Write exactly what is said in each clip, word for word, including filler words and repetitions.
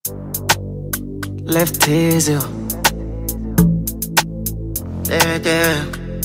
Left Hazel. There, there.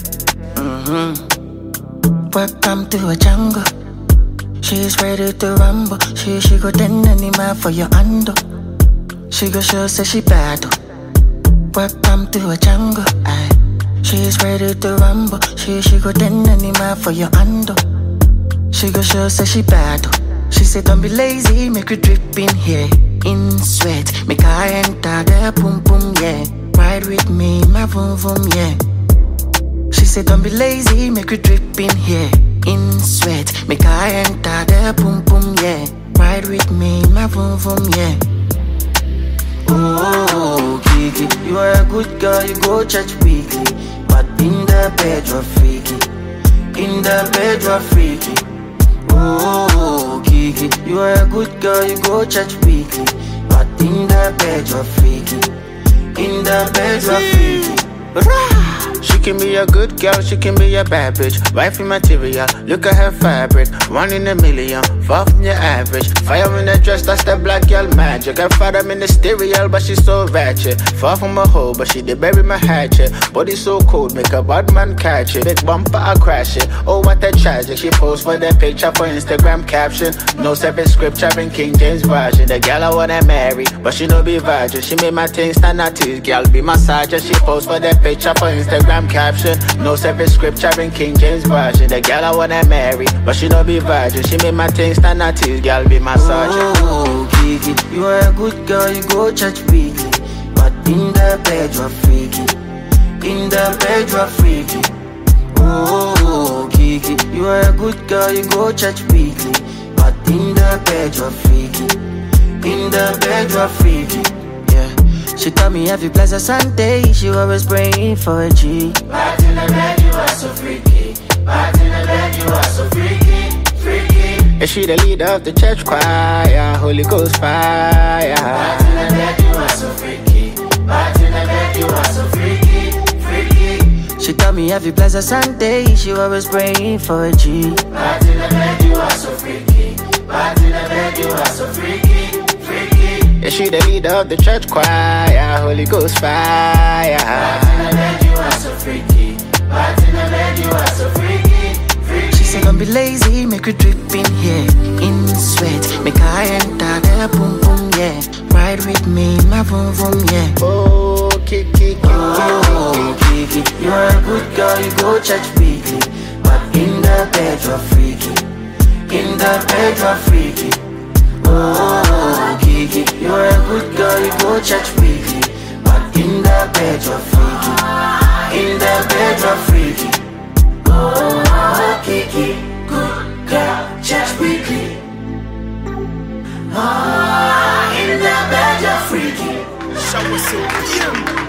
Mm-hmm. Welcome to a jungle. She's ready to rumble. She she go ten animal for your handle. She go show say she battle. Welcome to a jungle. Aye. She's ready to rumble. She she go ten animal for your handle. She go show say she battle. She said don't be lazy, make you drip in here. In sweat, make I enter the boom boom, yeah. Ride with me, my vroom vroom, yeah. She said don't be lazy, make you drip in here. In sweat, make I enter the boom boom, yeah. Ride with me, my vroom vroom, yeah. Oh, Kiki, you are a good girl, you go church weekly. But in the bed you're freaky. In the bed you're freaky. Oh, Kiki, you are a good girl, you go church weekly. But in the bed you're freaky. In the bed you're freaky. She can be a good girl, she can be a bad bitch. Wifey material, look at her fabric. One in a million, far from your average. Fire in the dress, that's the black girl magic. Her father ministerial, but she's so ratchet. Far from a hoe, but she did bury my hatchet. Body so cold, make a bad man catch it. Big bumper, I crash it. Oh, what a tragic. She posed for the picture for Instagram caption. No separate scripture in King James Version. The girl I wanna marry, but she no be virgin. She made my thing stand at teeth, girl be massager. She posed for the picture for Instagram caption. No separate scripture in King James Version. The girl I wanna marry, but she no be virgin. She made my thing stand at teeth, girl be massager. Oh, Kiki, you are a good girl, you go church weekly. But in the bed you're freaky. In the bed you're freaky. Oh, Kiki, you are a good girl, you go church weekly. But in the bed you're freaky. In the bed you're freaky. Yeah, she tell me every blessed Sunday she always praying for a G. But in the bed you are so freaky. But in the bed you are so freaky, freaky. Is she the leader of the church choir? Holy Ghost fire. But in the bed you are so freaky. But in the bed you are so freaky, freaky. She tell me every blessed Sunday she always praying for a G. But in the bed you are so freaky. But in the bed you are so freaky, freaky. Is she the leader of the church choir? Holy Ghost fire. But in the bed you are so freaky. But in the bed you are so freaky, freaky. She said don't be lazy, make you drip in here. In sweat, make I enter the boom boom, yeah. Ride with me, my vroom vroom, yeah. Oh, Kiki, Kiki, Oh, Kiki, you are a good girl, you go church weekly. But in the bed you're freaky. In the bed you're freaky. Oh, Kiki, you are a good girl, you go church weekly. But in the bed you're freaky. In the bed you're freaky. Oh, Kiki, good girl, church weekly. Oh, in the bed you're freaky. Show us some